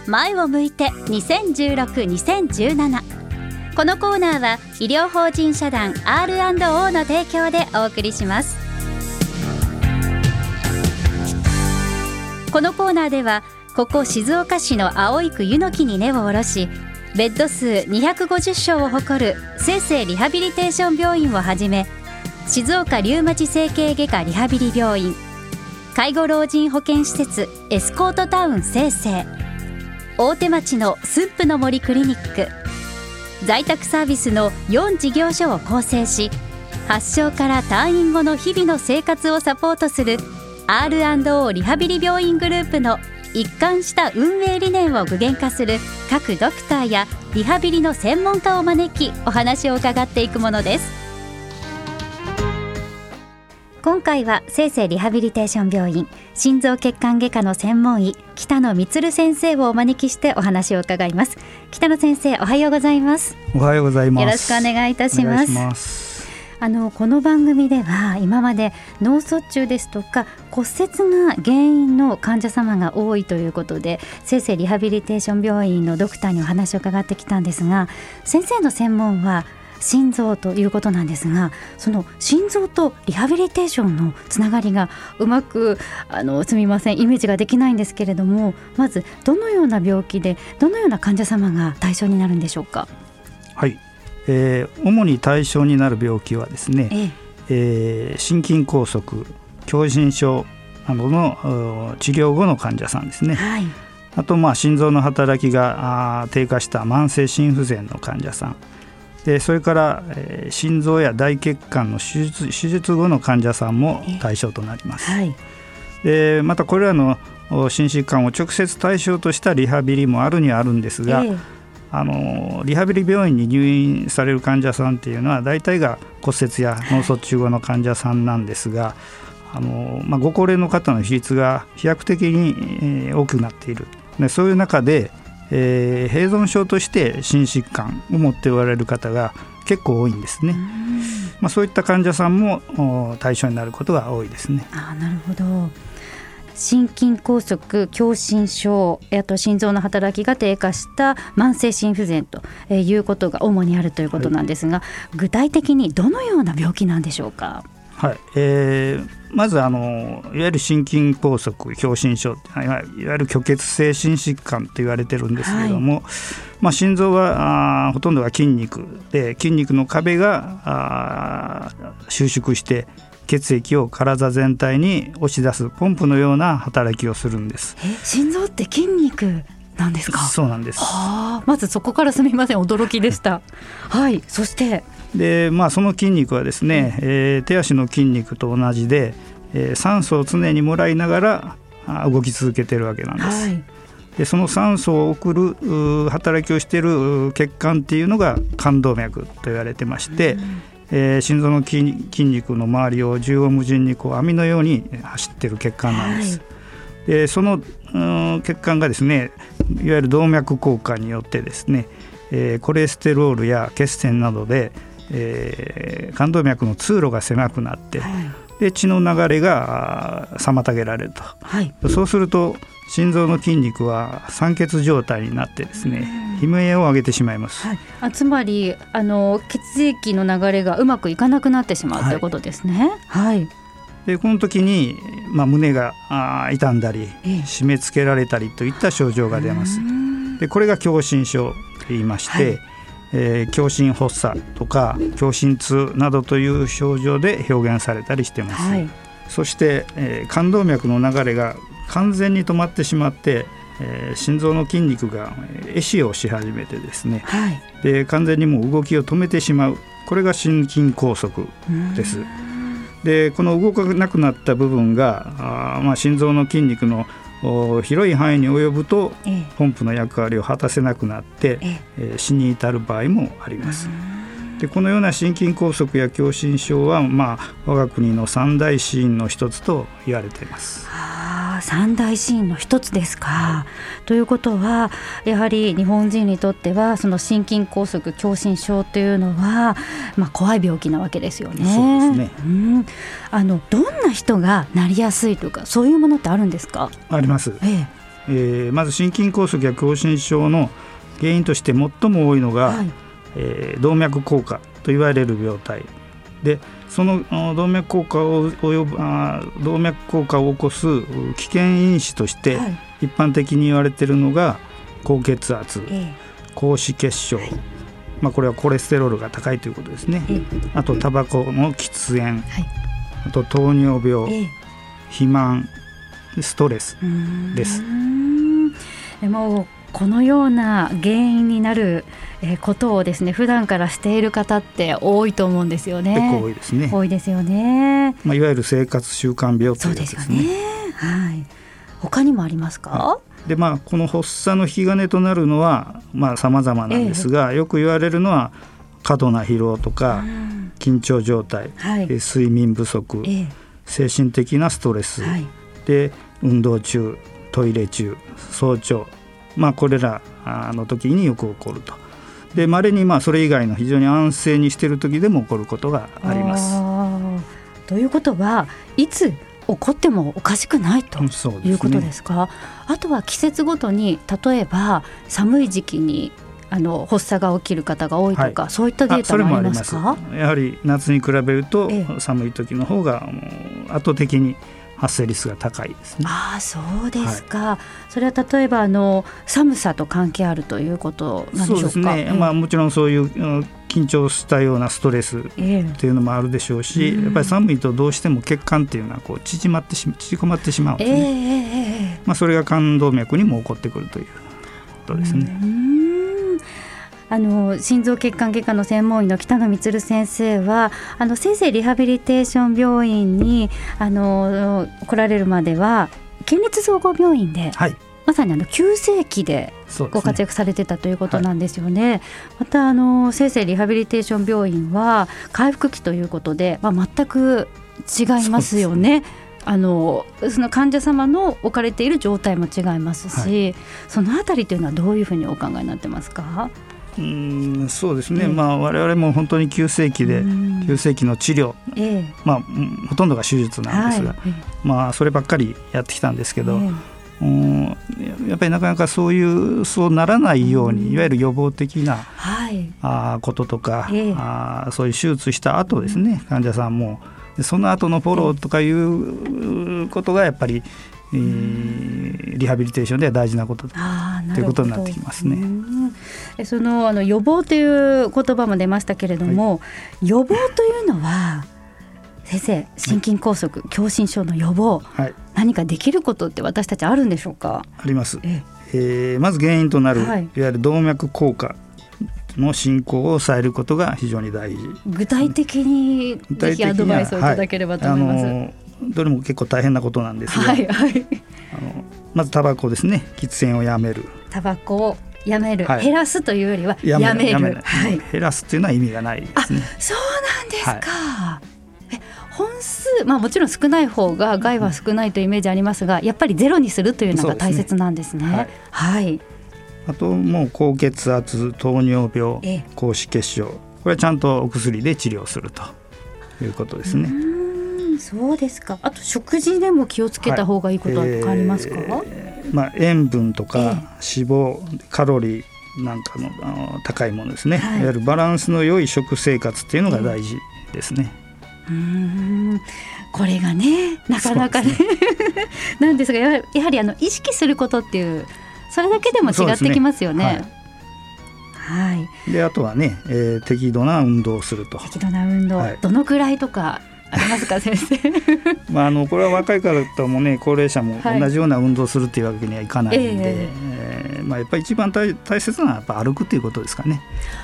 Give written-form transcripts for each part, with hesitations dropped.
前を向いて2016-2017。このコーナーは医療法人社団 R&O の提供でお送りします。このコーナーではここ静岡市の葵区湯の木に根を下ろし、ベッド数250床を誇る清々リハビリテーション病院をはじめ、静岡リウマチ整形外科リハビリ病院、介護老人保健施設エスコートタウン清々、大手町の駿府の森クリニック、在宅サービスの4事業所を構成し、発症から退院後の日々の生活をサポートする R&O リハビリ病院グループの一貫した運営理念を具現化する各ドクターやリハビリの専門家を招き、お話を伺っていくものです。今回は清々リハビリテーション病院心臓血管外科の専門医北野充先生をお招きしてお話を伺います。北野先生、おはようございます。 おはようございます。 よろしくお願いいたします。 お願いします。 この番組では今まで脳卒中ですとか骨折が原因の患者様が多いということで、清々リハビリテーション病院のドクターにお話を伺ってきたんですが、先生の専門は心臓ということなんですが、その心臓とリハビリテーションのつながりがうまくすみませんイメージができないんですけれども、まずどのような病気でどのような患者様が対象になるんでしょうか。 はい、主に対象になる病気はですね、心筋梗塞、狭心症などの治療後の患者さんですね、はい、あと心臓の働きが低下した慢性心不全の患者さんで、それから、心臓や大血管の手術後の患者さんも対象となります、はい、でまたこれらの心疾患を直接対象としたリハビリもあるにはあるんですが、リハビリ病院に入院される患者さんっていうのは大体が骨折や脳卒中後の患者さんなんですが、ご高齢の方の比率が飛躍的に、多くなっている。でそういう中で、併存症として心疾患を持っておられる方が結構多いんですね。そういった患者さんも対象になることが多いですね。 なるほど。心筋梗塞、狭心症、あと心臓の働きが低下した慢性心不全ということが主にあるということなんですが、具体的にどのような病気なんでしょうか。 はい、まずいわゆる心筋梗塞、狭心症、いわゆる虚血性心疾患と言われてるんですけれども、心臓はほとんどが筋肉で、筋肉の壁が収縮して血液を体全体に押し出すポンプのような働きをするんです。 心臓って筋肉なんですか。 そうなんです。 まずそこからすみません、驚きでしたはい、そしてで、その筋肉はですね、手足の筋肉と同じで、酸素を常にもらいながら動き続けているわけなんです、はい、でその酸素を送る働きをしている血管っていうのが冠動脈と言われてまして、心臓の筋肉の周りを縦横無尽に網のように走っている血管なんです、はい、でその血管がですね、いわゆる動脈硬化によってですね、コレステロールや血栓などで冠動脈の通路が狭くなって、で血の流れが妨げられると、そうすると心臓の筋肉は酸欠状態になってですね、悲鳴を上げてしまいます、 つまり血液の流れがうまくいかなくなってしまうということですね。 でこの時に、胸が痛んだり締め付けられたりといった症状が出ます。でこれが狭心症と言いまして、狭心発作とか狭心痛などという症状で表現されたりしています、そして、冠動脈の流れが完全に止まってしまって、心臓の筋肉が壊死をし始めてですね、で完全にもう動きを止めてしまう、これが心筋梗塞です。でこの動かなくなった部分が心臓の筋肉の広い範囲に及ぶと、ポンプの役割を果たせなくなって、死に至る場合もあります。でこのような心筋梗塞や狭心症は、我が国の三大死因の一つと言われています。 三大死因の一つですか。ということはやはり日本人にとってはその心筋梗塞、狭心症というのは、怖い病気なわけですよね。 そうですね、 どんな人がなりやすいとかそういうものってあるんですか。 あります。 まず心筋梗塞や狭心症の原因として最も多いのが、動脈硬化と言われる病態で、その動脈硬化を起こす危険因子として一般的に言われているのが高血圧、高脂血症、これはコレステロールが高いということですね。あとタバコの喫煙、あと糖尿病、肥満、ストレスです。 でもこのような原因になることをですね、普段からしている方って多いと思うんですよね。 結構多いですね。 多いですよね。 いわゆる生活習慣病というやつですね。 そうですよね。他にもありますか？ でこの発作の引き金となるのは様々なんですが、よく言われるのは過度な疲労とか、緊張状態、睡眠不足、精神的なストレス、で運動中、トイレ中、早朝、これらの時によく起こると。で稀にそれ以外の非常に安静にしている時でも起こることがあります。 ということはいつ起こってもおかしくないということですか？あとは季節ごとに、例えば寒い時期に発作が起きる方が多いとか、そういったデータもありますか？ それもあります。やはり夏に比べると寒い時の方が圧倒的に発生リスクが高いですね。 そうですか。それは例えば寒さと関係あるということなんでしょうか？ そうですね。もちろんそういう緊張したようなストレスっていうのもあるでしょうし、やっぱり寒いとどうしても血管っていうのは縮こまってしまうんですね。それが肝動脈にも起こってくるということですね。 心臓血管外科の専門医の北野充先生はせいせいリハビリテーション病院に来られるまでは県立総合病院で、まさに急性期でご活躍されてたということなんですよね。またせいせいリハビリテーション病院は回復期ということで、全く違いますよね。その患者様の置かれている状態も違いますし、そのあたりというのはどういうふうにお考えになってますか？ そうですね。我々も本当に急性期で、急性期の治療、ほとんどが手術なんですが、そればっかりやってきたんですけど、やっぱりなかなかそうならないように、いわゆる予防的なこととか、そういう手術した後ですね、患者さんもその後のフォローとかいうことがやっぱりリハビリテーションでは大事なことということになってきますね。 その予防という言葉も出ましたけれども、予防というのは先生、心筋梗塞、狭心症の予防、何かできることって私たちあるんでしょうか？あります。まず原因となる、いわゆる動脈硬化の進行を抑えることが非常に大事。 具体的にぜひアドバイスをいただければと思います。 どれも結構大変なことなんですが、まずタバコですね。喫煙をやめる。タバコをやめる、減らすというよりはやめる。 減らすっていうのは意味がないですね。 そうなんですか。本数、もちろん少ない方が害は少ないというイメージありますが、やっぱりゼロにするというのが大切なんですね。 あともう高血圧、糖尿病、高脂血症、これはちゃんとお薬で治療するということですね。 そうですか。あと食事でも気をつけた方がいいことは変わりますか？ 塩分とか脂肪、カロリーなんかの高いものですね、いわゆるバランスの良い食生活っていうのが大事ですね。 これがね、なかなかねなんですが、やはり意識することっていう、それだけでも違ってきますよね。 であとはね、適度な運動をすると。 適度な運動、どのくらいとかありますか先生？ これは若い方もね、高齢者も同じような運動するっていうわけにはいかないんで、やっぱり一番大切なのはやっぱ歩くっていうことですかね。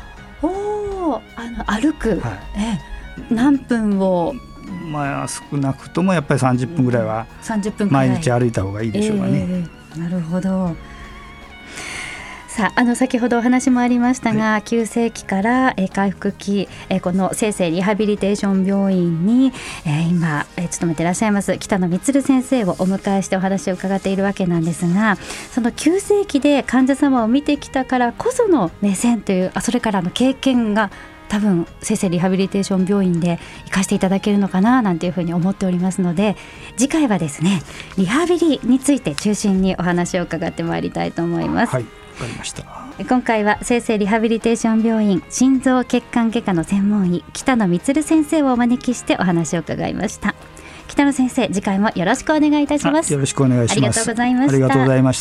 歩く、何分を、 少なくともやっぱり30分ぐらいは毎日歩いた方がいいでしょうかね。 なるほど。さあ、先ほどお話もありましたが、急性期から回復期、このせいせいリハビリテーション病院に、今勤めていらっしゃいます北野充先生をお迎えしてお話を伺っているわけなんですが、その急性期で患者様を見てきたからこその目線という、それから経験が多分生成リハビリテーション病院で生かしていただけるのかななんていうふうに思っておりますので、次回はですねリハビリについて中心にお話を伺ってまいりたいと思います。 はい、わかりました。 今回は生成リハビリテーション病院心臓血管外科の専門医北野充先生をお招きしてお話を伺いました。北野先生、次回もよろしくお願いいたします。 よろしくお願いします。 ありがとうございました。 ありがとうございました。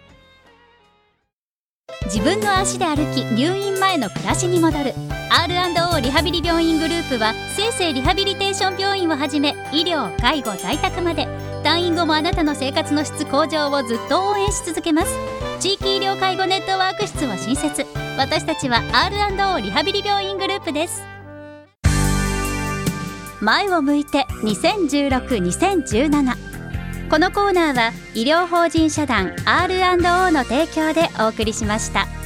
自分の足で歩き入院前の暮らしに戻る R&O リハビリ病院グループは生成リハビリテーション病院をはじめ医療、介護、在宅まで退院後もあなたの生活の質向上をずっと応援し続けます。地域医療介護ネットワーク室を新設。私たちは R&O リハビリ病院グループです。前を向いて2016-2017。このコーナーは医療法人社団 R&O の提供でお送りしました。